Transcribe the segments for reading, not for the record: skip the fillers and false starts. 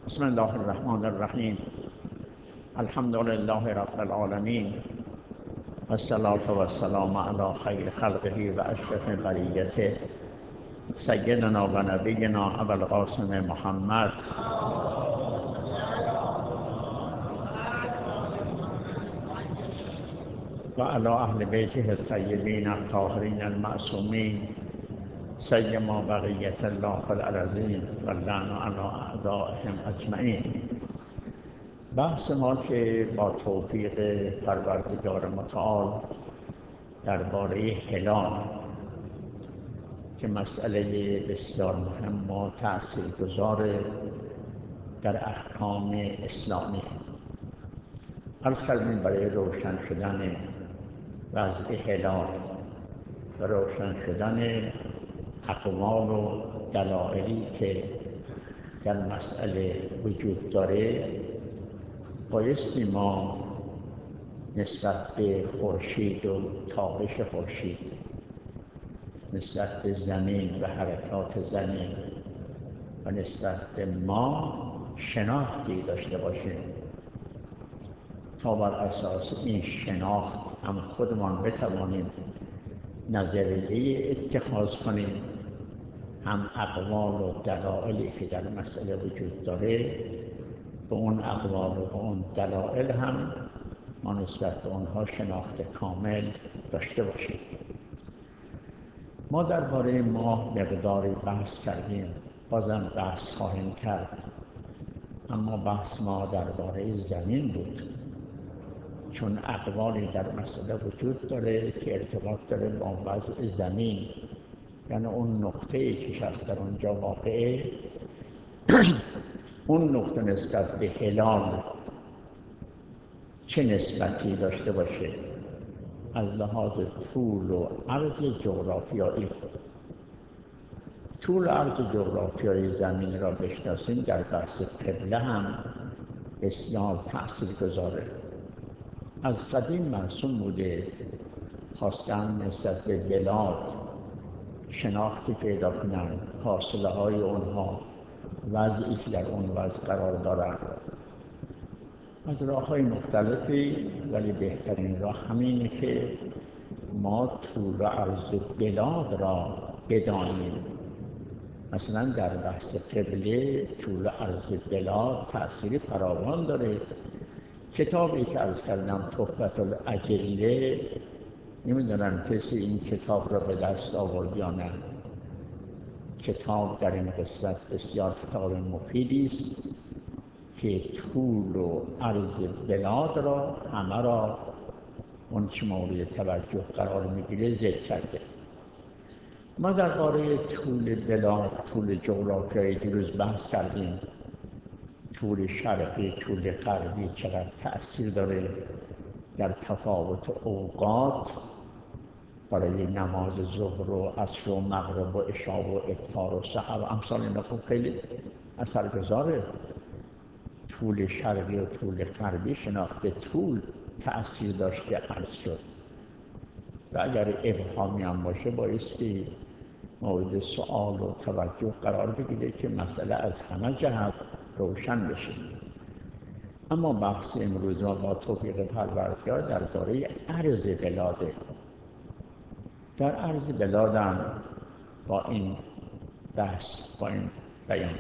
بسم الله الرحمن الرحیم. الحمد لله رب العالمین و الصلاة و السلام علی خیر خلقه و اشرف بریته سیدنا و نبینا ابوالقاسم محمد و علی اهل بیته الطیبین الطاهرین المعصومین سیما بقیة الله فی الارضین و اللعن علی اعدائهم اجمعین. بحث ما که با توفیق پروردگار متعال درباره هلال که مسئله بسیار مهم و تأثیرگذار در احکام اسلامی، عرض کردیم برای روشن شدن وضع هلال و روشن شدن اقوال و دلایلی که در مسئله وجود داره، بایستی ما نسبت به خورشید و تابش خورشید، نسبت به زمین و حرکات زمین و نسبت به ما شناختی داشته باشیم تا بر اساس این شناخت هم خودمان بتوانیم نظریه اتخاذ کنیم، هم اقوال و دلایلی که در مسئله وجود داره به اون اقوال و به اون دلایل هم ما نسبت به اونها شناخت کامل داشته باشیم. ما درباره ماه مقداری بحث کردیم، بازم بحث خواهیم کرد، اما بحث ما درباره زمین بود، چون اقوالی در مسئله وجود داره که ارتباط داره با وضع زمین، یعنی اون نقطه‌ای که شخص در اونجا واقعه اون نقطه نسبت به هلال چه نسبتی داشته باشه از لحاظ طول و عرض جغرافیایی. طول و عرض جغرافیایی زمین را بشناسیم در بحث قبله هم بسیار تأثیرگذاره. از قدیم مرسوم بوده خواستن نسبت به بلاد شناختی پیدا کنند، فاصله های اونها، وضعی که در اون وضع قرار دارند، از راه های مختلفی، ولی بهترین راه همینه که ما طول و عرض بلاد را بدانیم. مثلا در بحث قبله طول و عرض بلاد تأثیر فراوان داره. کتابی که عرض کردم تحفة الاجله، نمیدونم کسی این کتاب را به دست آورد یا نه. کتاب در این قسمت بسیار کتاب مفیدی است که طول و عرض بلاد را همه را اون چه مورد توجه قرار میگیره ذکر کرده. ما درباره طول بلاد، طول جغرافیایی دیروز بحث کردیم. طول شرقی، طول غربی چقدر تأثیر داره در تفاوت اوقات برای نماز ظهر و عصر و مغرب و عشا و افطار و سحر و امثال اینا. خب خیلی اثرگذاره. طول شرقی و طول غربی، شناخت طول تأثیر داشته عرض شد و اگر ابهامی هم باشه بایستی مورد سؤال و توجه قرار بگیره که مسئله از همه جهت روشن بشه. اما بحث امروز ما با توفیق پروردگار درباره عرض بلاده. در عرض بلادم با این بحث، با این بیان،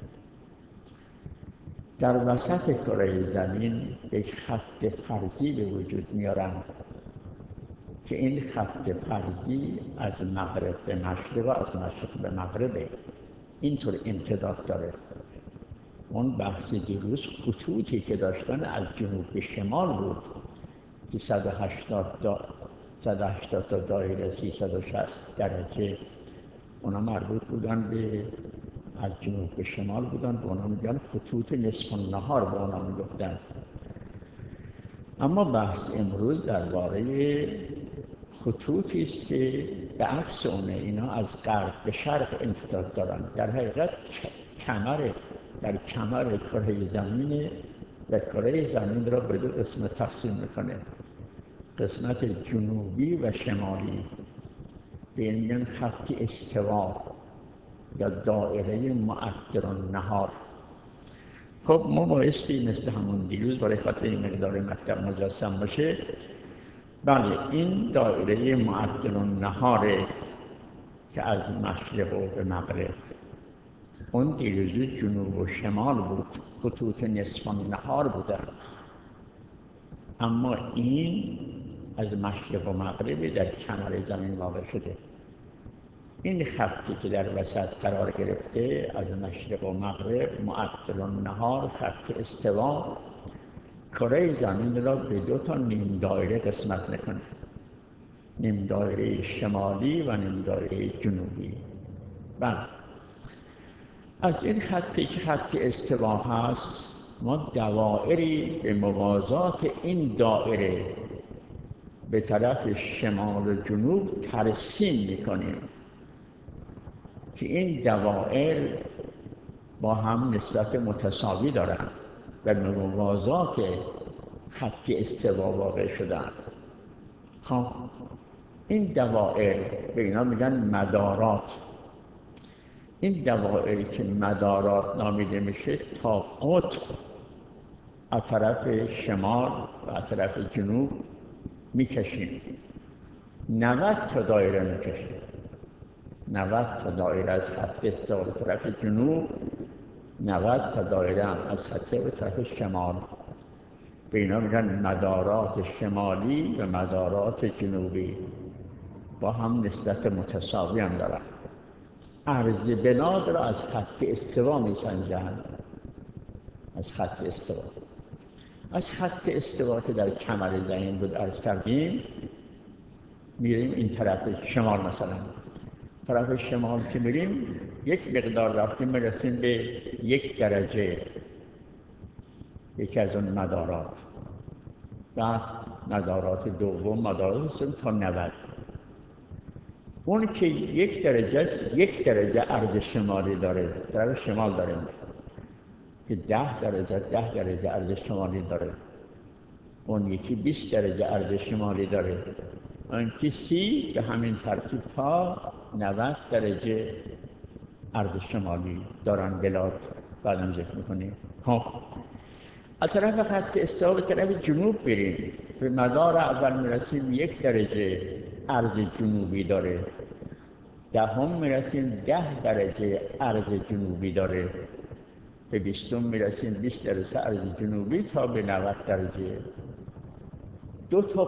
در وسط کره زمین یک خط فرضی به وجود میارن که این خط فرضی از مغرب به مشرق و از مشرق به مغربه، اینطور امتداد داره. اون بحث دیروز خطوطی که داشتن از جنوب به شمال بود که 180 تا دایره 360 درجه، اونا مربوط بودن به از جنوب به شمال بودن، به اونا میگن خطوط نصف النهار به اونا میگفتن. اما بحث امروز درباره خطوطی است که به عکس اونه، اینا از غرب به شرق امتداد دارن. در حقیقت در کمر کره زمین و کره زمین را به دو قسمت تقسیم میکنه، قسمت جنوبی و شمالی. به این میگن خط استوا یا دایره معدل النهار. خب ما بایستی مثل همون دیروز برای خاطر این مقدار مطلب مجسم باشه. بله، این دایره معطل النهاره که از مشرق و به مغرب، اون دیروزی جنوب و شمال بود، خطوط نصف النهار بودن، اما این از مشرق و مغربی در کمر زمین واقع شده. این خطی که در وسط قرار گرفته از مشرق و مغرب، معطل النهار، خط استوا، کره زمین را به دو تا نیم دایره قسمت میکنه، نیم دایره شمالی و نیم دایره جنوبی. بله، از این خطی که خط استوا هست، ما دوائری به موازات این دایره به طرف شمال و جنوب ترسیم میکنیم که این دوائر با هم نسبت متساوی دارند و به موازات خط استوا واقع شدن. خب این دوائر به اینا میگن مدارات. این دوائری که مدارات نامیده میشه تا قطب از طرف شمال و از طرف جنوب میکشیم. 90 تا دایره میکشیم، 90 تا دایره از خط استوا به طرف جنوب، 90 تا دایره هم از خط به طرف شمال. به اینا میگن مدارات شمالی و مدارات جنوبی، با هم نسبت متساوی هم دارن. عرض بلاد را از خط استوا میسنجند، از خط استوا. از خط استوا که در کمر زمین بود عرض کردیم، میریم این طرف شمال. مثلا طرف شمال که میریم یک مقدار رفتیم میرسیم به 1 درجه، یکی از اون مدارات. و مدارات دوم، مدارات سوم تا 90. اون که 1 درجه است، 1 درجه عرض شمالی داره، طرف شمال داریم که 10 درجه عرض شمالی داره. اون یکی 20 درجه عرض شمالی داره. اون که 30 به همین ترتیب تا 90 درجه عرض شمالی دارن بلاد. بعدم ذکر میکنیم. خب از طرف خط استوا به طرف جنوب بریم، به مدار اول میرسیم 1 درجه عرض جنوبی داره. دهم میرسیم 10 درجه عرض جنوبی داره. به 20 میرسیم 20 درجه عرض جنوبی تا به 90 درجه. 2 تا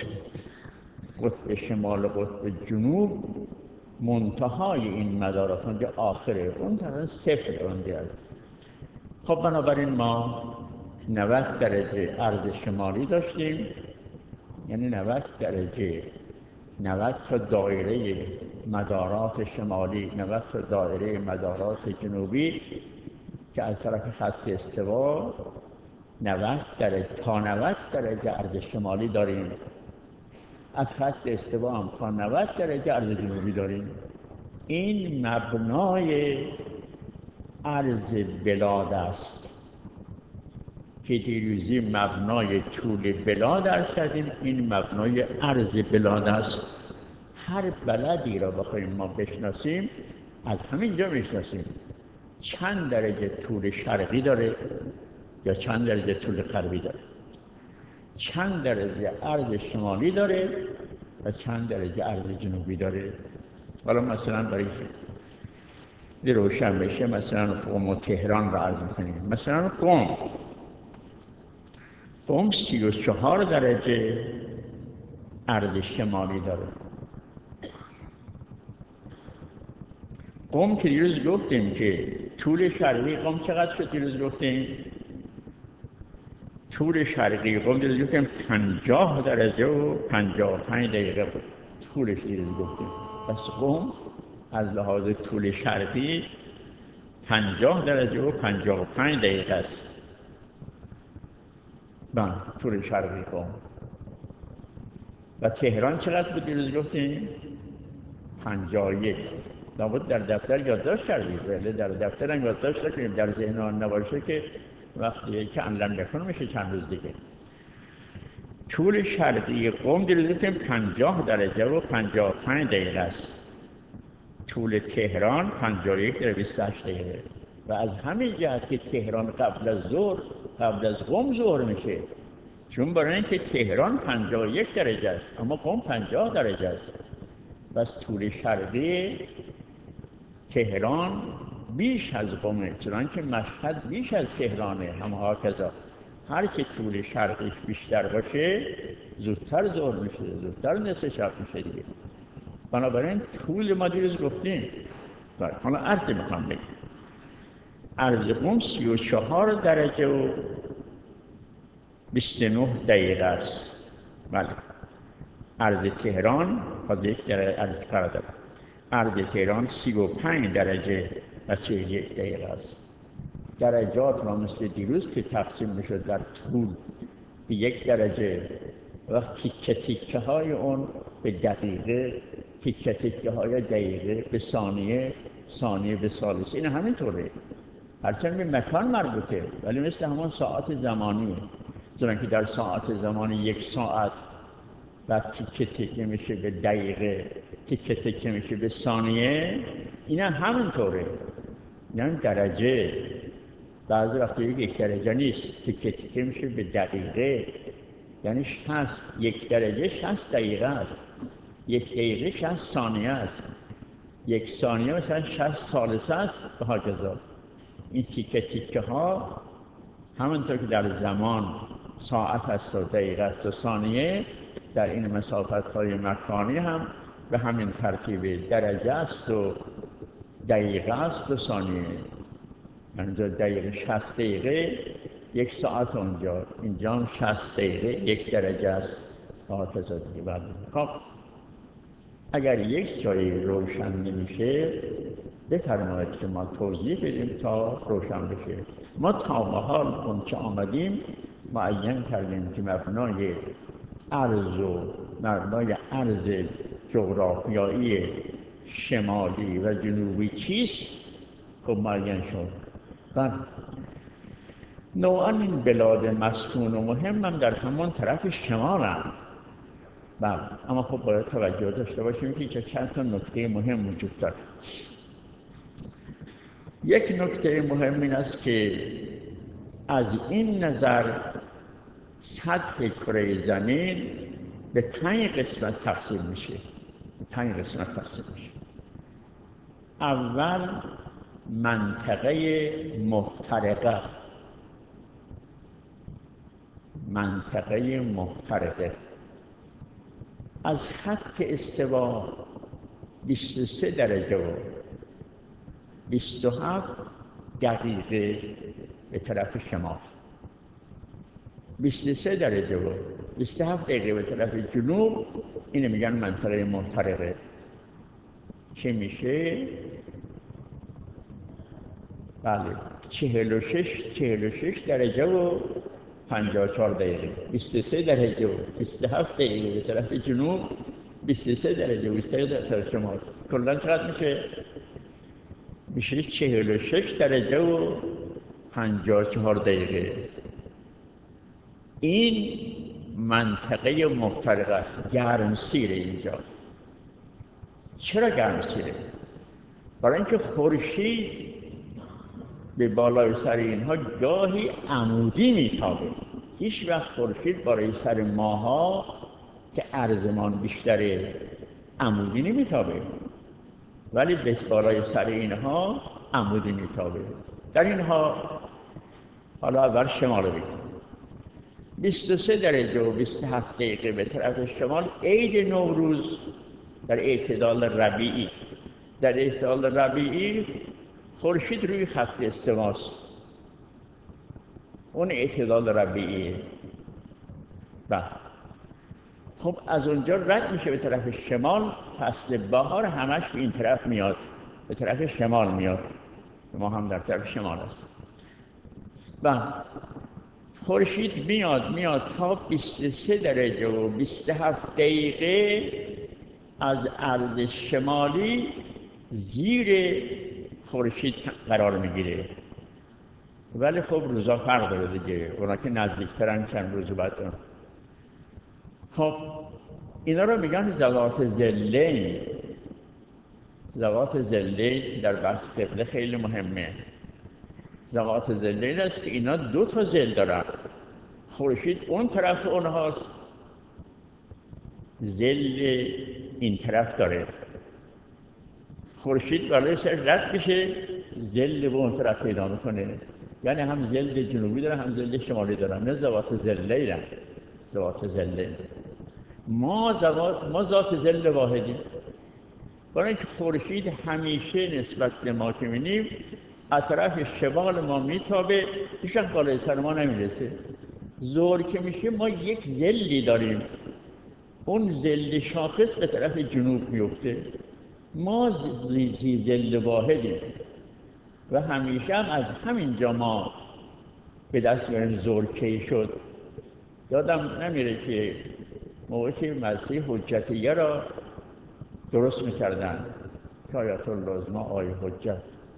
قطب شمال و قطب جنوب، منتهای این مدارات اونجا آخره، اون طرف 0 اونجا. خب بنابراین ما 90 درجه عرض شمالی داشتیم، یعنی 90 درجه، 90 تا دایره مدارات شمالی، 90 تا دایره مدارات جنوبی که از طرف خط استوا 90 درجه تا 90 درجه عرض شمالی داریم. از خط استوا هم تا 90 درجه عرض جنوبی داریم. این مبنای عرض بلاد است که دیروزی مبنای طول بلاد عرض کردیم. این مبنای عرض بلاد است. هر بلدی را بخوایم ما بشناسیم، از همینجا میشناسیم چند درجه طول شرقی داره یا چند درجه طول غربی داره، چند درجه عرض شمالی داره و چند درجه عرض جنوبی داره. حالا مثلا برای روشن بشه، مثلا قم و تهران را عرض میکنیم. مثلا قم 34 درجه عرض شمالی داره. قم که دیروز گفتیم که طول شرقی قم چقدر شد؟ دیروز گفتیم طول شرقی قم دیروز گفتیم 50 درجه و 55 دقیقه بود طولش. دیروز گفتیم پس قم از لحاظ طول شرقی 50 درجه و 55 دقیقه است. طول شرقی قم. و تهران چقدر بود دیروز گفتیم؟ 51. لابد در دفتر یادداشت کردید. بله، در دفتر هم یادداشت کنیم، در ذهن آن نباشه که وقتی که علم نکن میشه چند روز دیگه. طول شرقی قم دیروز گفتیم 50 درجه و 55 دقیقه است. طول تهران 51 درجه 28 دقیقه. و از همین جهت که تهران قبل از قم ظهر میشه، چون برای اینکه تهران 51 درجه است اما قم 50 درجه است. بس طول شرقی تهران بیش از قمه، چنانکه مشهد بیش از تهرانه، هم هاکذا. هر که طول شرقیش بیشتر باشه زودتر ظهر میشه، زودتر نصف شب میشه دیگه. بنابراین طول ما دیروز گفتیم. حالا عرض میخوام بگم عرض قم 34 درجه و 29 دقیقه است. بله. عرض تهران خواهد یک درجه عرض کردم. عرض تهران 35 درجه و 41 دقیقه است. درجات را مثل دیروز که تقسیم میشد در طول به 1 درجه و تیکه تیکه های اون به دقیقه، تیکه تیکه های دقیقه به ثانیه، ثانیه به ثالثه. این همینطوره، هرچند به مکان مربوطه ولی مثل همون ساعت زمانیه. چون که در ساعت زمانی 1 ساعت بعد تیکه تیکه میشه به دقیقه، تیکه تیکه میشه به ثانیه، این همینطوره. یعنی درجه بعضی وقتی 1 درجه نیست، تیکه تیکه میشه به دقیقه، یعنی 1 درجه 60 دقیقه است، 1 دقیقه 60 ثانیه است، 1 ثانیه مثلا 60 ثالثه است و هاکذا. این تیکه تیکه ها همونطور که در زمان ساعت است و دقیقه است و ثانیه، در این مسافت های مکانی هم به همین ترتیب درجه است و دقیقه است و ثانیه. یعنی دقیقه 60 دقیقه 1 ساعت اونجا، اینجا هم 60 دقیقه 1 درجه است و هاکذا دیگه. خب اگر یک جایی روشن نمیشه بفرمایید که ما توضیح بدیم تا روشن بشه. ما تا به حال اون که آمدیم معین کردیم که مبنای عرض جغرافیایی شمالی و جنوبی چیست؟ خب معین شد. و نوعا این بلاد مسکون و مهم هم در همون طرف شمال هم. اما خب باید توجه داشته باشیم که چند تا نکته مهم وجود داره. یک نکته مهم این است که از این نظر سطح کره زمین به 5 قسمت تقسیم میشه. 5 قسمت تقسیم میشه. اول منطقه محترقه از خط استوا 23 درجه و 27 دقیقه به طرف شمال، 23 درجه و 27 دقیقه به طرف جنوب، اینو میگن منطقه محترقه. چه میشه؟ بله 46 درجه و 54 دقیقه، 23 درجه و 27 دقیقه به طرف جنوب، 23 درجه و 27 دقیقه به طرف شمال. کلاً چقدر میشه؟ میشه 46 درجه و 54 دقیقه. این منطقه محترقه است، گرمسیره اینجا. چرا گرمسیره؟ برای اینکه خورشید به بالای سر اینها گاهی عمودی میتابه. هیچ وقت خورشید بالای سر ماها که عرضمان بیشتره عمودی نمیتابه، ولی به بالای سر اینها عمودی میتابه. در اینها حالا اول شمال رو بگیم. 23 درجه و 27 دقیقه به طرف شمال عید نوروز در اعتدال ربیعی. در اعتدال ربیعی خورشید روی خط استواست، اون اعتدال ربیعیه. خب از اونجا رد میشه به طرف شمال. فصل بهار همش به این طرف میاد، به طرف شمال میاد. ما هم در طرف شمال هست. خورشید میاد تا 23 درجه و 27 دقیقه از عرض شمالی زیر خورشید قرار میگیره. ولی خب روزا فرق داره دیگه، اونا که نزدیکترن چند روز بعد. خب اینا رو میگن ذوات ظلین که در بحث قبله خیلی مهمه. ذوات ظله این است که اینا دو تا ظل دارن. خورشید اون طرف اونهاست، ظل این طرف داره. خورشید بالای سر رد میشه، ظل به اون طرف پیدا میکنه، یعنی هم ظل جنوبی داره هم ظل شمالی داره. نه ذوات ظله ایرن، ذوات ظله. ما ذات ظل واحدیم. برای اینکه خورشید همیشه نسبت به ما که می‌بینیم از طرف شمال ما میتابه، هیچ وقت بالای سر ما نمیرسه. ظهر که میشه ما یک ظلی داریم، اون ظل شاخص به طرف جنوب میفته. ما ظل واحدیم و همیشه هم از همینجا ما به دست میاریم ظهر کی شد. یادم نمیره که موقعی که مسیح حجتیه را درست میکردن که آیت الله عظمی آقای حجت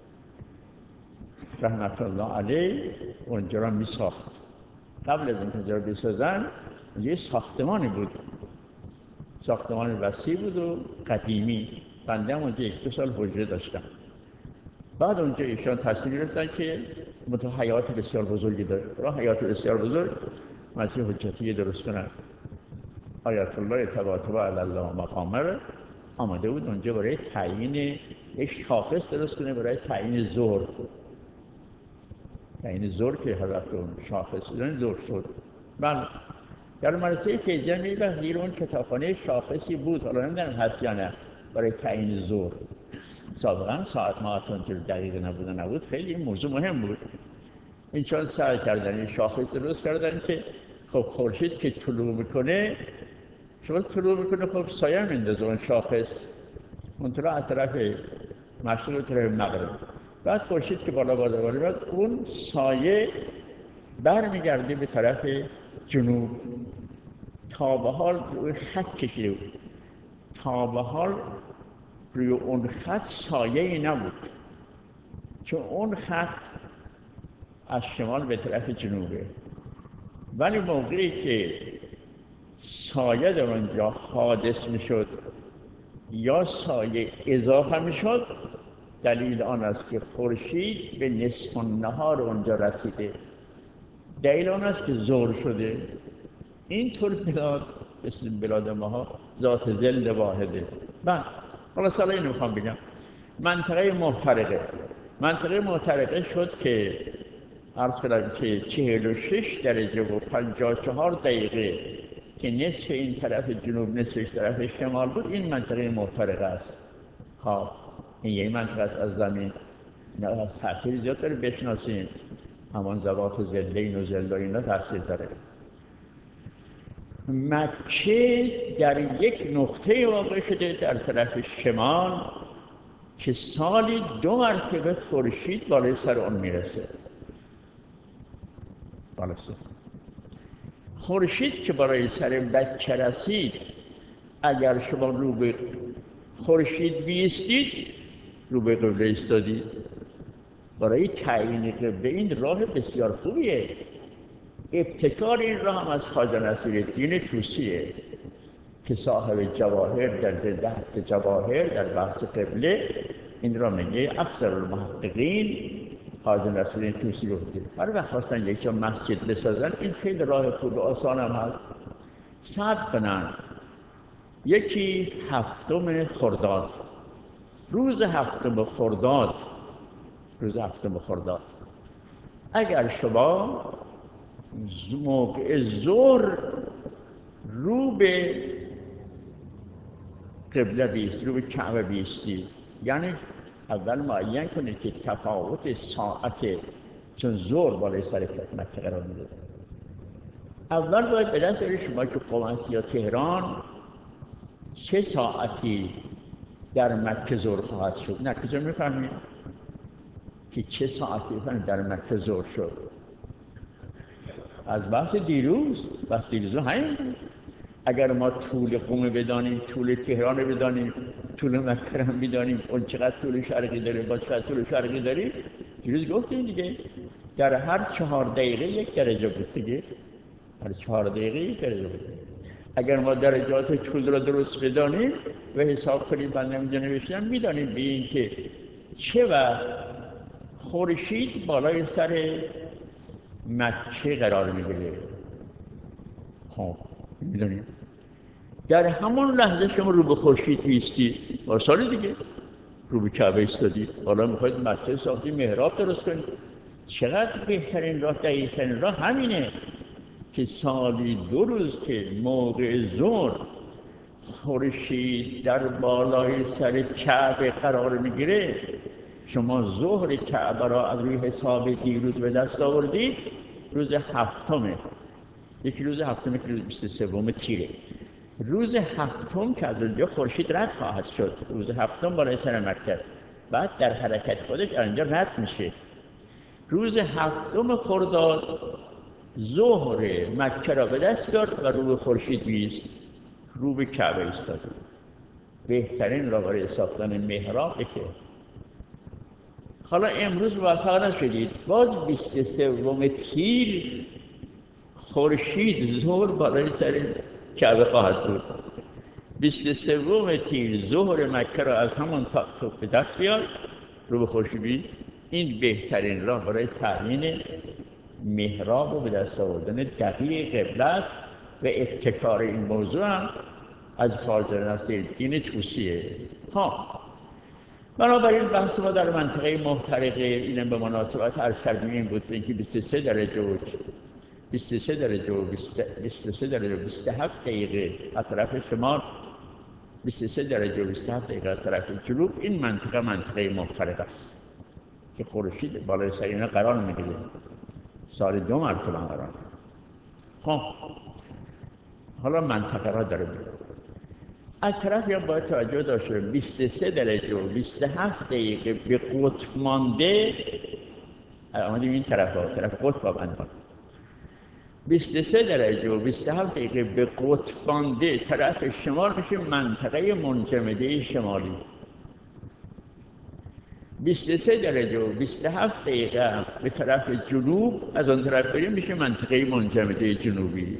رحمت الله علیه اونجا را میساخت. قبل از اینکه اونجا را بسازن یه ساختمانی بود، ساختمان وسیع بود و قدیمی. بنده هم اونجا 1-2 سال حجره داشتم. بعد اونجا ایشان تصمیم گرفتن که حیات بسیار بزرگی داره، راه حیات بسیار بزرگ مسیح حجتیه درست کنن. آیت الله تبارک علی الله مقامه آمده بود اونجا برای تعیین یک شاخص درست کنه، برای تعیین ظهر. تعیین ظهر که حضرت اون شاخص بودن ظهر شد. بله، در مدرسه کیجان می‌بینید زیر اون کتابخانه شاخصی بود، حالا نمیدونم هست یا نه، برای تعیین ظهر. سابقا ساعت ماهاتون که دقیق نبود، خیلی موضوع مهم بود. این چون سعی کردن این شاخص درست کردن که خب خورشید که طلوع میکنه، شما طلوع میکنه خب سایه میندازه اون شاخص اون طرف طرف مشرق و طرف مغرب. بعد خورشید که بالا بعد اون سایه برمیگرده به طرف جنوب. تا به حال روی خط کشیده بود، تا به حال روی اون خط سایه‌ای نبود، چون اون خط از شمال به طرف جنوبه. ولی موقعی که سایه در اونجا حادث میشد یا سایه اضافه میشد، دلیل آن است که خورشید به نصف النهار اونجا رسیده، دلیل آن است که ظهر شده. اینطور بلاد مثل بلاد ماها ذات ظل واحده. بعد حالا سالا اینو میخوام بگم. منطقه محترقه شد که عرض کردم که 46 درجه و 54 دقیقه که نصف این طرف جنوب نصفش طرف شمال بود. این منطقه محترقه است. خب این یه منطقه است از زمین، نه تأثیر زیاد داره بشناسیم. همان ذوات ظلین و ظل اینا تأثیر داره. مکه در یک نقطه واقع شده در طرف شمال که سالی 2 مرتبه خورشید بالای سر اون میرسه. خورشید که بالای سر بچه رسید، اگر شما رو به خورشید بیستید رو به قبله ایستادید. برای تعیین قبله این راه بسیار خوبیه. ابتکار این راه هم از خواجه نصیرالدین طوسیه که صاحب جواهر در جلد 7 جواهر در بحث قبله این را میگه افضل المحققین خواجه نصیرالدین طوسی گفته. هر وقت خواستن یک جا مسجد بسازن این خیلی راه خوب و آسان هم هست. صبر کنن یکی 7 خرداد، روز 7 خرداد اگر شما موقع ظهر رو به قبله بیستی، رو به کعبه بیستی، یعنی اول معین کنید که تفاوت ساعت، چون ظهر بالای سر مکه قرار میده، اول باید به دست بیارید شما که قم یا تهران چه ساعتی در مکه ظهر خواهد شد. نه کجا میفهمید که چه ساعتی در مکه ظهر شد؟ از بحث دیروز همین بود. اگر ما طول قم بدانیم، طول تهران رو بدانیم، طول مکه رو بدانیم، اون چقدر طول شرقی داره با چقدر طول شرقی داریم، دیروز گفتیم دیگه در هر 4 دقیقه 1 درجه بود دیگه، هر 4 دقیقه 1 درجه بود. اگر ما درجات طول رو درست بدانیم و حساب کنیم، بنده اینجا نوشتم، میدانیم به این که چه وقت خورشید بالای سر مکه قرار میگیره. خب میدونیم در همون لحظه شما رو به خورشید ایستی، با سال دیگه رو به کعبه ایستادی، حالا میخواید مسجد ساختی، محراب درست کنید. چقدر بهترین راه، دقیق‌ترین راه همینه که سالی 2 روز که موقع ظهر خورشید در بالای سر کعبه قرار میگیره، شما ظهر کعبه را از روی حساب دیروز به دست آوردید، روز هفتمه، یکی روز هفتم، یکی روز 23 تیره. روز هفتم که از اونجا خورشید رد خواهد شد، روز هفتم بالای سر مکه، بعد در حرکت خودش اینجا رد میشه. روز هفتم خرداد ظهر مکه را به دست داد و رو به خورشید بیست، رو به کعبه ایستاد. بهترین راه برای ساختن محرابه که حالا امروز موفق نشدید، باز 23 تیر خورشید ظهر بالای سر کعبه خواهد بود. 23 تیر ظهر مکه را از همون تا به دست بیاد، رو به خورشید بیست. این بهترین راه برای تعیین محراب و به دست آوردن دقیق قبله است و ابتکار این موضوع هم از خواجه نصیرالدین طوسیه. بنابراین بحث ما در منطقه محترقه، اینم به مناسبت عرض کردیم این بود که 23 درجه و 23 درجه و 27 دقیقه از طرف شمال، 23 درجه و 27 دقیقه از طرف جنوب، این منطقه محترقه است که خورشید بالای سر اینا قرار میگیره. سال 2 مرتبه قرار. حالا منطقه را داره میگه. از طرفی هم باید توجه داشته 23 درجه و 27 دقیقه به قطب مانده، آمدیم این طرف قطب آمدیم. 23 درجه و 27 دقیقه به قطب مانده طرف شمال میشه منطقه منجمده شمالی. 23 درجه و 27 دقیقه به طرف جنوب از آن طرف بریم میشه منطقه منجمده جنوبی.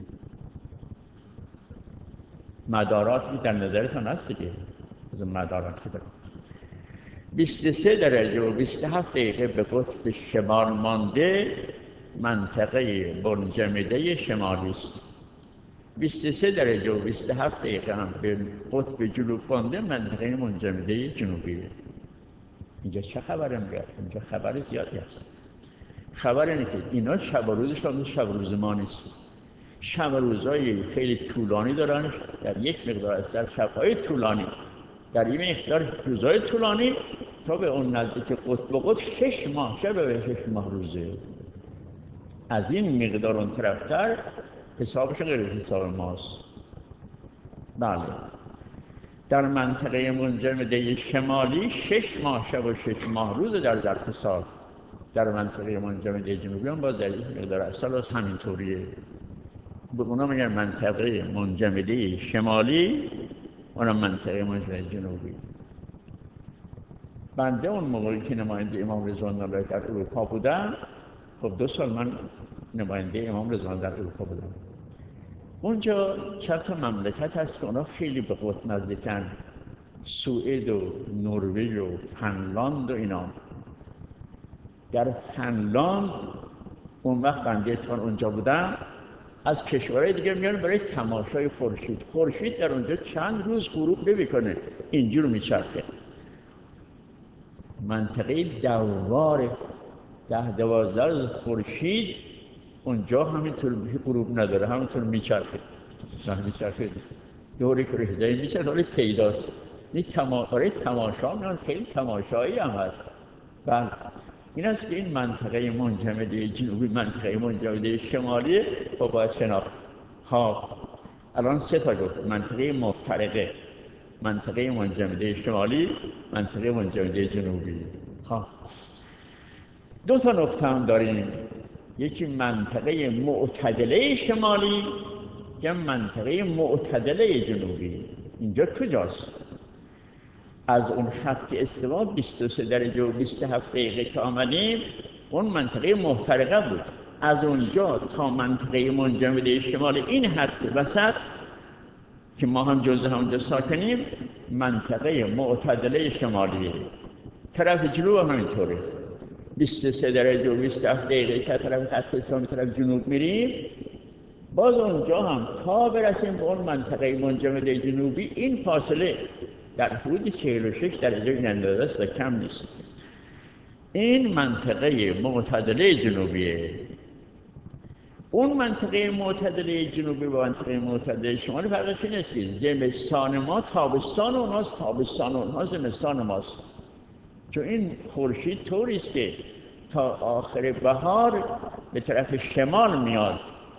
مداراتی در نظرتان هست دیگه، از مدارات که دارم. 23 درجه و 27 دقیقه به قطب شمال مانده منطقه منجمده شمالی است. 23 درجه و 27 دقیقه هم به قطب جنوب مانده منطقه منجمده جنوبی. اینجا چه خبره میگه؟ اینجا خبر زیادی هست. خبر اینه که اینا شب و روزشان شب و روز ما نیست. شب و روزهای خیلی طولانی دارن، در یک مقدار از در شبهای طولانی، در این مقدار روزهای طولانی تا به اون نزدیک قطب و قطب 6 ماه، شب و 6 ماه روزه. از این مقدار اون طرفتر حسابش غیر حساب ماست. بله، در منطقه منجمده شمالی 6 ماه شب و 6 ماه روز در ظرف سال. در منطقه منجمده جنوبی هم باز در یک مقدار از سال همینطوریه. به اونا میگن منطقه منجمده شمالی، اونا منطقه منجمده جنوبی. بنده اون موقعی که نماینده امام رضوان الله در اروپا بودم، خب 2 سال من نماینده امام رضوان در اروپا بودم. اونجا چند تا مملکت هست که اونا خیلی به قطب نزدیکن، سوئد و نروژ و فنلاند و اینا. در فنلاند اون وقت بنده تان اونجا بودم، از کشورهای دیگه میان برای تماشای خورشید. خورشید در اونجا چند روز غروب نمیکنه، اینجور میچرخه. منطقه دوار 10-12 خورشید اونجا همینطور غروب نداره، همینطور میچرخه. میچرخه دوری کره میچرخه، ولی پیداست. این تماشا میان، خیلی تماشایی هم هست. بله، این است که این منطقه منجمده جنوبی، منطقه منجمده شمالی با باید شناخت. الان 3 تا گفت: منطقه مفترقه، منطقه منجمده شمالی، منطقه منجمده جنوبی. 2 تا نقطه هم داریم، یکی منطقه معتدله شمالی، یا منطقه معتدله جنوبی. اینجا کجاست؟ از اون خط استوا 23 درجه و 27 دقیقه که آمدیم، اون منطقه محترقه بود. از اونجا تا منطقه منجمده شمال، این حد وسط که ما هم جزء همونجا ساکنیم، منطقه معتدله شمالیه. طرف جنوب هم همینطوره. 23 درجه و 27 دقیقه که طرف خط اسلامی طرف جنوب میریم، باز اونجا هم تا برسیم به اون منطقه منجمده جنوبی این فاصله در حدود 46 درجه این اندازه است و کم نیست. این منطقه معتدله جنوبیه. اون منطقه معتدله جنوبی با منطقه معتدله شمالی فرقش این است که زمستان ما تابستان اوناست، تابستان اونها زمستان ماست. چون این خورشید طوری است که تا آخر بهار به طرف شمال میاد،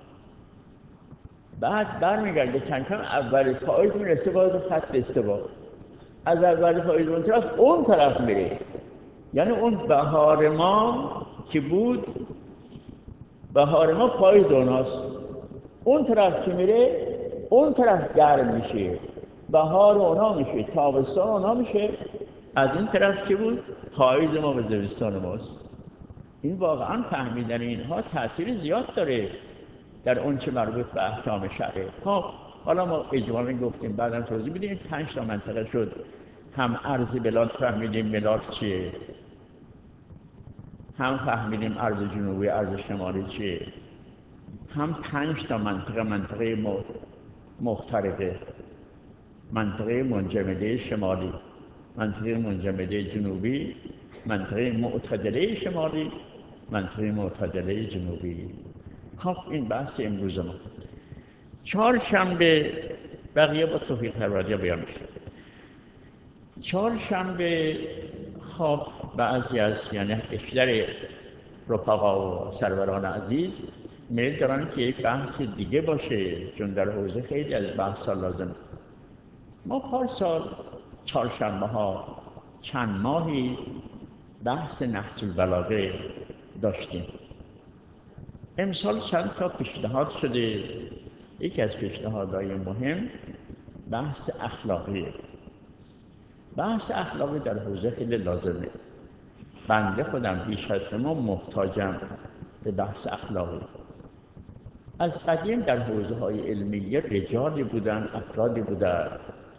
بعد برمیگرده کم کم اول پاییز میرسه باز خط استوا، از اول پاییز اون طرف میره. یعنی اون بهار ما که بود، بهار ما پاییز اوناست، اون طرف که میره اون طرف گرم میشه، بهار اونا میشه، تابستان اونا میشه، از این طرف که بود پاییز ما به زمستان ماست. این واقعا فهمیدن اینها تأثیر زیاد داره در اون چه مربوط به احکام شرعی. خب حالا ما اجمالاً گفتیم، بعدم توضیح بدیم. 5 تا منطقه شد. هم عرض بلاد فهمیدیم بلاد چیه، هم فهمیدیم عرض جنوبی عرض شمالی چیه، هم 5 تا منطقه مختلفه، منطقه منجمده شمالی، منطقه منجمده جنوبی، منطقه معتدله شمالی، منطقه معتدله جنوبی. خب این بحث امروز ما. چهارشنبه بقیه با توفیق پروردگار بیان میشه. چهارشنبه خب بعضی از یعنی بیشتر رفقا و سروران عزیز میل دارن که یک بحث دیگه باشه، چون در حوزه خیلی از بحث لازم. ما پارسال چهارشنبه ها چند ماهی بحث نهج البلاغه داشتیم. امسال چند تا پیشنهاد شده. یکی از پیشنهادهای مهم بحث اخلاقیه. بحث اخلاقی در حوزه خیلی لازمه. بنده خودم بیش از شما محتاجم به بحث اخلاقی. از قدیم در حوزه های علمیه رجالی بودن، افرادی بودن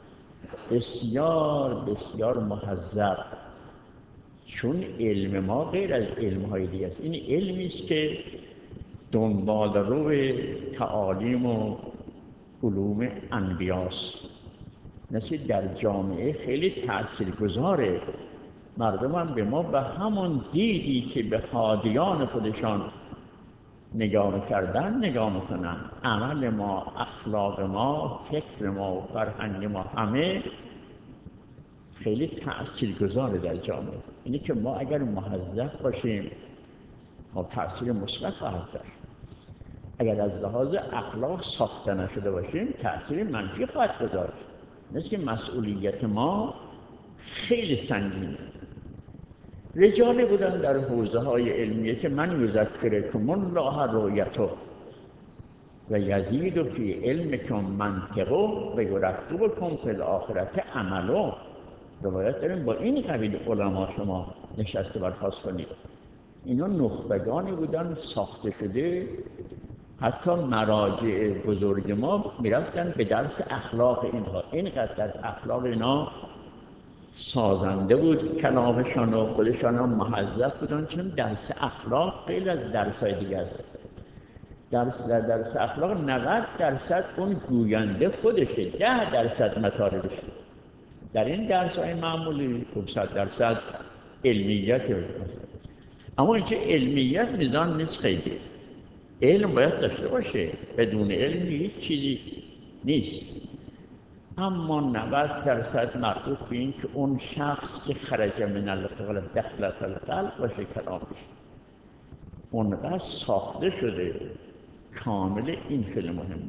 بسیار بسیار مهذب، چون علم ما غیر از علم های دیگه است. این علمی است که دنبال رو تعالیم و علوم انبیاست. نسی در جامعه خیلی تاثیرگذاره. مردم هم به ما به همون دیدی که به هادیان خودشان نگاه می‌کردن نگاه می‌کنن. عمل ما، اخلاق ما، فکر ما و فرهنگ ما همه خیلی تاثیرگذاره در جامعه. اینه که ما اگر مهذب باشیم خب تاثیر مثبت خواهد داشت. اگر از لحاظ اخلاق ساخته نشده باشیم تاثیر منفی خواهد گذاشت. مثل که مسئولیت ما خیلی سنگینه. رجالی بودن در حوزه های علمیه که من یذکرکم الله رؤیته و یزید فی علمکم منطقه و یرتبکم فی الاخرة عمله. روایت داریم با این قبیل علما شما نشسته برخاست کنید. اینا نخبگانی بودن ساخته شده. حتی مراجع بزرگ ما میرفتن به درس اخلاق اینها. اینقدر در اخلاق اینا سازنده بود کلامشان و خودشان هم مهذب بودن، چون درس اخلاق خیلی از درس‌های دیگه است. در درس اخلاق 90% اون گوینده خودشه، 10% مطالبشه. در این درس‌های معمولی 500% علمیت. اما اینکه علمیت میزان نیست خیلی. علم باید داشته باشه، بدون علم هیچ چیزی نیست. اما 90% مربوط به این که اون شخص که خرج من القلب دخل فی القلب باشه کلامش. اونقدر ساخته شده کامل. این خیلی مهمه.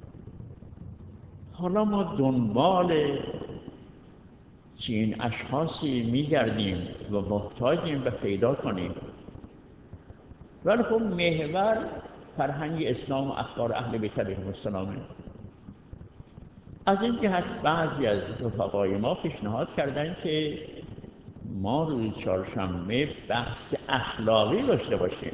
حالا ما دنبال چین اشخاصی میگردیم و محتاجیم به پیدا کنیم. ولی خب محور فرهنگ اسلام و اخبار اهل بیت علیهم السلام. از این جهت بعضی از رفقای ما پیشنهاد کردن که ما روز چهارشنبه بحث اخلاقی داشته باشیم.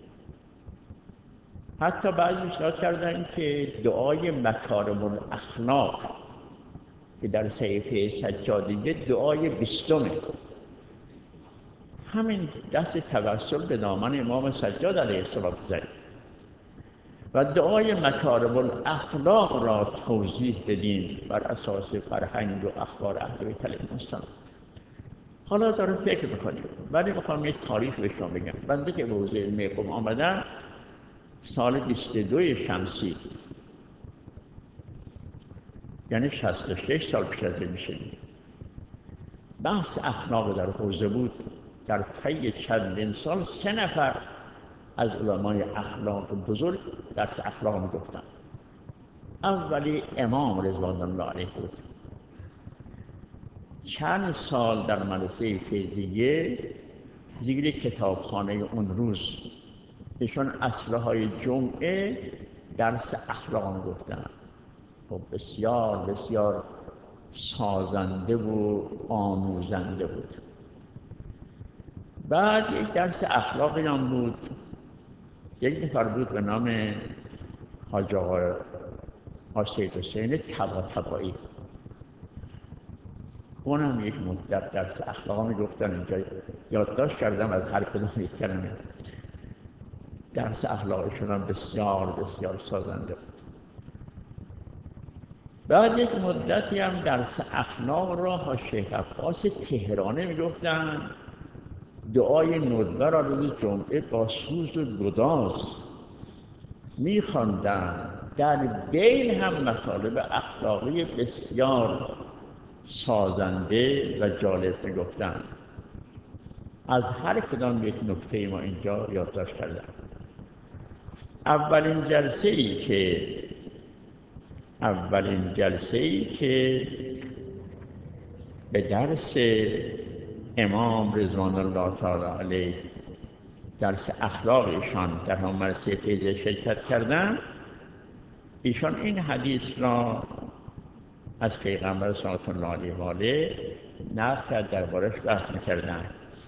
حتی بعضی پیشنهاد کردن که دعای مکارم الاخلاق که در صحیفه سجادیه دعای 20 همین دست توسل به دامن امام سجاد علیه السلام زد و دعای مکارم الاخلاق را توضیح دادیم بر اساس فرهنگ و اخبار اهل بیت علیهم السلام. حالا دارم فکر میکنیم، ولی میخوام یک تاریخ به شما بگم. بنده که به حوزه علمی قم آمدم سال 22 شمسی، یعنی 66 سال پیش از این میشه. بحث اخلاق در حوزه بود. در طی چندین سال 3 نفر از علمای اخلاق بزرگ درس اخلاق میگفتن. اولی امام رضوان الله علیه بود. چند سال در مدرسه فیضیه زیر کتابخانه اون روز ایشون عصرهای جمعه درس اخلاق میگفتن. خب بسیار بسیار سازنده و آموزنده بود. بعد یک درس اخلاقی هم بود. یک نفر بود به نام حاج آقا سید حسین طباطبایی. اونم یک مدت درس اخلاق میگفتن. اینجا یادداشت کردم از هر کدوم یک کلمه. درس اخلاقشون هم بسیار بسیار سازنده بود. بعد یک مدتی هم درس اخلاق را شیخ عباس تهرانی میگفتن. دعای ندبه را روز جمعه با سوز و گداز میخواندن. در بین هم مطالب اخلاقی بسیار سازنده و جالب میگفتن. از هر کدام یک نکته ما اینجا یادداشت کردم. اولین جلسه ای که به درس امام رضوان الله تعالی علیه، درس اخلاق ایشان در هم مدرسه فیض شرکت کردم، ایشان این حدیث را از پیغمبر صلی الله علیه و آله نقل کرد، دربارش بحث می‌کردند.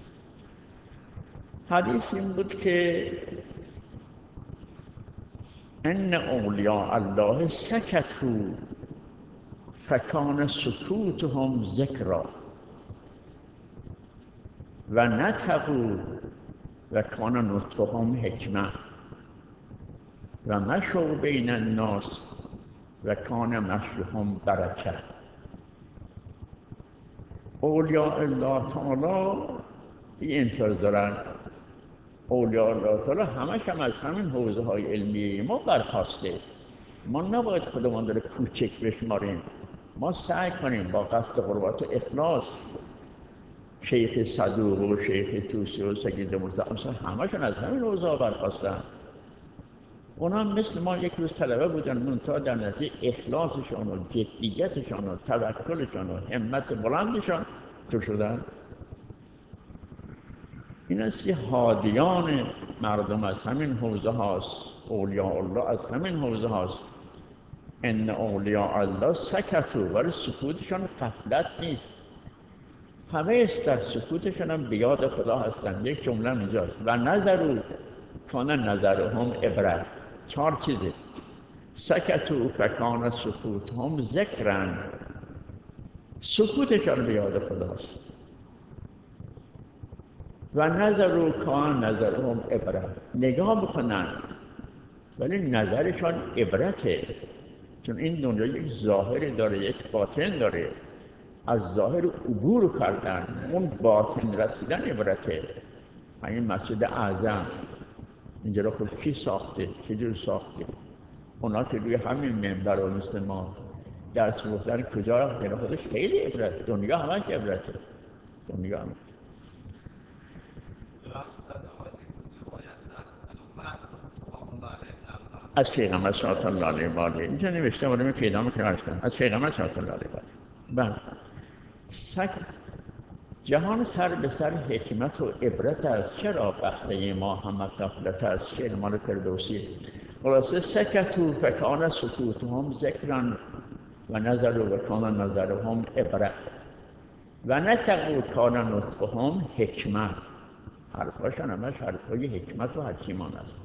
حدیث این بود که ان اولیاء الله سکتوا فکان سکوتهم ذکرا و نطقوا و کان نطقهم حکمه و مشوا بین الناس و کان مشیهم برکه. اولیاء الله تعالی اینطور دارن. اولیاء الله تعالی همش هم از همین حوزه های علمی ما برخواسته. ما نباید خودمان رو کوچک بشماریم. ما سعی کنیم با قصد قربت و اخلاص. شیخ صدوق و شیخ توسی و سید مرزا همشون از همین حوزه ها برخواستن. اونا مثل ما یک روز طلبه بودن، منتها در نتیجه اخلاصشان و جدیتشان و توکلشان و همت بلندشان تو شدن. این است که هادیان مردم از همین حوزه هاست. اولیاء الله از همین حوزه هاست. ان اولیاء الله سکتوا، ولی سکوتشان غفلت نیست. همه در سکوتشان هم به یاد خدا هستند. یک جمله اینجاست و نظروا کان نظرهم عبرت. 4 چیزه. سکتوا فکان سکوتهم ذکرا، سکوتشان به یاد خداست. و نظروا کان نظرهم عبرت، نگاه بکنن ولی نظرشان عبرته. چون این دنیا یک ظاهری داره، یک باطن داره. از ظاهر عبور کردن، اون باطن رسیدن عبرته. همین مسجد اعظم اینجا رو خود کی ساخته؟ چجور ساخته؟ اونا که روی همین منبر و مثل ما درس گفتن کجا رفتن؟ خودش خیلی عبرت. دنیا همش عبرته. دنیا همش. از پیغمبر صلی الله علیه و آله اینجا نوشته بودم، پیدا میکنم از پیغمبر صلی الله علیه و آله. جهان سر به سر حکمت و عبرت است. چرا بخته ما همه غفلت است؟ شعر مال فردوسی. خلاصه سکتوا فکان سکوتهم ذکرا و نظروا و کان نظرهم عبرت و نطقوا کان نطقهم حکمه. حرفاشون همش حرفای حکمت و حکیمان است.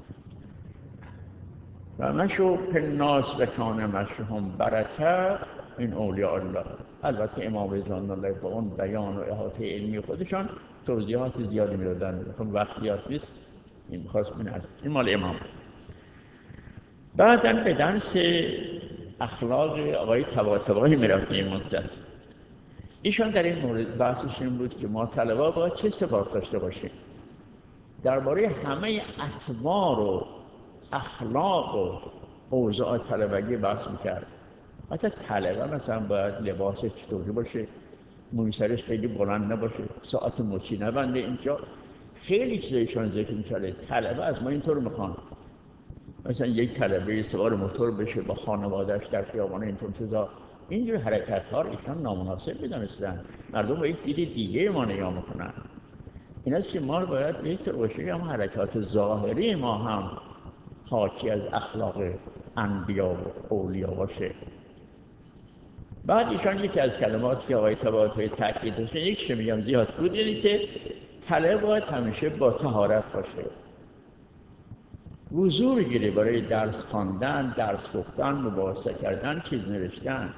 و مشوا فی الناس و کان مشیهم برکه. این اولیاء الله. البته امام رضوان الله با اون بیان و احاطه علمی خودشان توضیحات زیادی میدادن، خب وقت زیاد نیست، این خواست این مال امام. بعداً به درس اخلاق آقای طباطبایی میرفتیم این مدت. ایشان در این مورد بحثش این بود که ما طلبه باید چه صفات داشته باشیم. درباره همه اطوار و اخلاق و اوضاع طلبگی بحث میکرد. حتی طلبه مثلا باید لباس چطوری باشه، موی سرش خیلی بلند نباشه، ساعت مچی نبنده. اینجا خیلی چیزایشان ذکر میکرده. طلبه از ما اینطور میخوان، مثلا یک طلبه سوار موتور بشه با خانواده‌اش در خیابان اینطور چیزا. اینجور حرکت ها رو ایشان نامناسب میدانستن. مردم با یک دید دیگه ما نگاه میکنن. این است که ما باید به یک طور باشه هم حرکات ظاهری ما هم حاکی از اخلاق انبیا و اولیا باشه. بعد ایشان یکی از کلماتی که آقای طباطبایی تاکید داشتن، یکیش میگم زیاد بود، یعنی که طلبه باید همیشه با طهارت باشه. وضو بگیره برای درس خواندن، درس گفتن، مباحثه کردن، چیز نوشتن.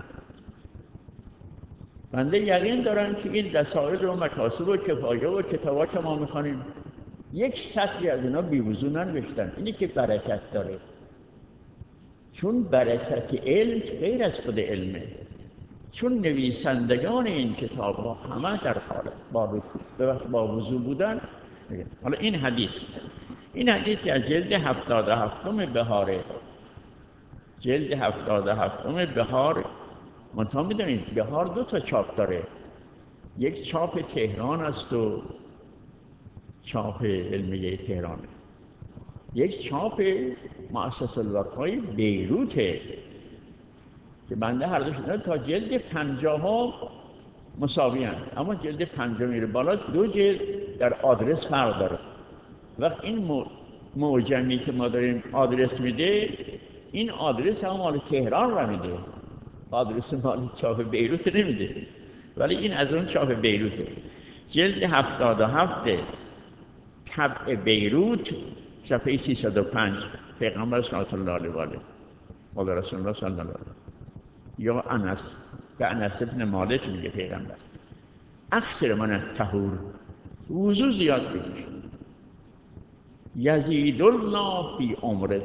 بنده یقین دارم که این رسائل و مکاسب و کفایه و کتابا که ما میخوانیم یک سطری از اینا بی وضو ننوشتن. اینی که برکت داره، چون برکت علم غیر از خود علمه. چون نویسندگان این کتاب ها همه در حالت با وضو بودن. حالا این حدیث که از جلد 77 بهاره، جلد 77 بهار. منتها میدونید بهار 2 تا چاپ داره، یک چاپ تهران است و چاپ علمیه تهرانه، یک چاپ مؤسسه الوفای بیروته که بنده هر دوشون تا جلد 50 مساوی هستند، اما جلد 50 میره بالا 2 جلد در آدرس فرق داره. وقت این معجمی که ما داریم آدرس میده، این آدرس هم مال تهران رو میده، آدرس مال چاپ بیروت نمیده، ولی این از اون چاپ بیروته. جلد 77 طبع بیروت صفحه 305 پیغمبر صلی الله علیه و آله قال رسول الله صلی الله علیه و آله. یا انس، به انس ابن مالک میگه پیغمبر اکثر من الطهور، وضو زیاد بگیر، یزید الله فی عمرت.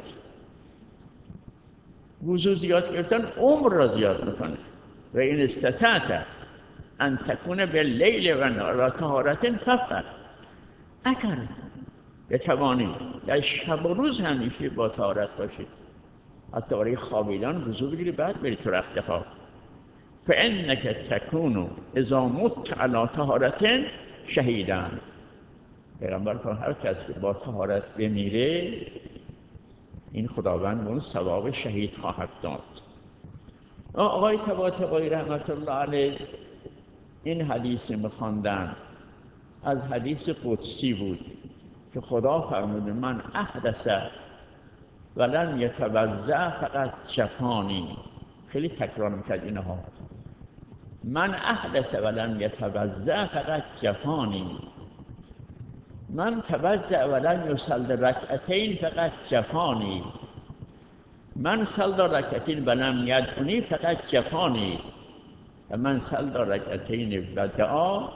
وضو زیاد گرفتن عمر را زیاد میکنه. و این استطاعت ان تکون باللیل و نهار طهارت فقط، اگر بتوانی در شب و روز همیشه با طهارت باشی، حتی برای خوابیدن وضو بگیری بعد بری تو رخت خواب. فانک تکون اذا مت علی طهارت شهیدا. پیغمبر فرمود هر کس که با طهارت بمیره، این خداوند به اون ثواب شهید خواهد داد. آقای طباطبایی رحمت الله علیه این حدیث می‌خواندن، از حدیث قدسی بود که خدا فرموده من احدث ولم یتوضأ فقط شفانی. خیلی تکرار میکرد اینها، من احدث ولم یتوضأ فقط شفانی، من توضأ ولم یصلی رکعتین فقط شفانی، من صلی رکعتین ولم یدعنی فقط شفانی، و من صلی رکعتین و دعا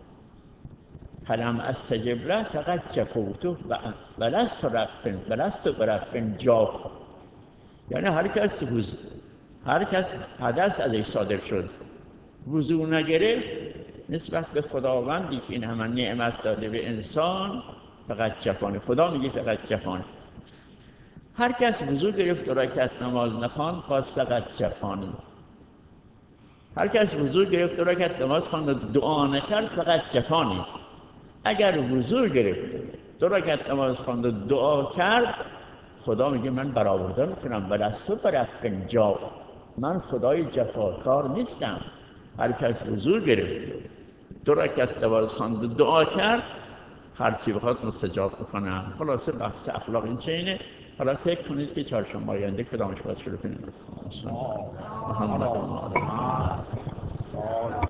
فلم استجب له فقط شفوته و لست برب جاف. یعنی هر کس حدث ازش صادر شد، وضو نگرفت، نسبت به خداوندی که این همه نعمت داده به انسان فقط شفانه. خدا میگه فقط شفانه. هر کس وضو گرفت و رکعت نماز نخواند باز فقط شفانه. هر کس وضو گرفت و رکعت نماز خواند و دعا نکرد فقط شفانه. اگر وضو گرفت 2 رکعت نماز خواند و دعا کرد، خدا میگه من برآورده میکنم و لست برب جاف، من خدای جفاکار نیستم. هر کس وضو گرفت 2 رکعت نماز خواند و دعا کرد، هر چی بخواد مستجاب بکنم. خلاصه بحث اخلاق این چینه. حالا فکر کنید که چهارشنبه آینده کدامش باید شروع کنیم. محمد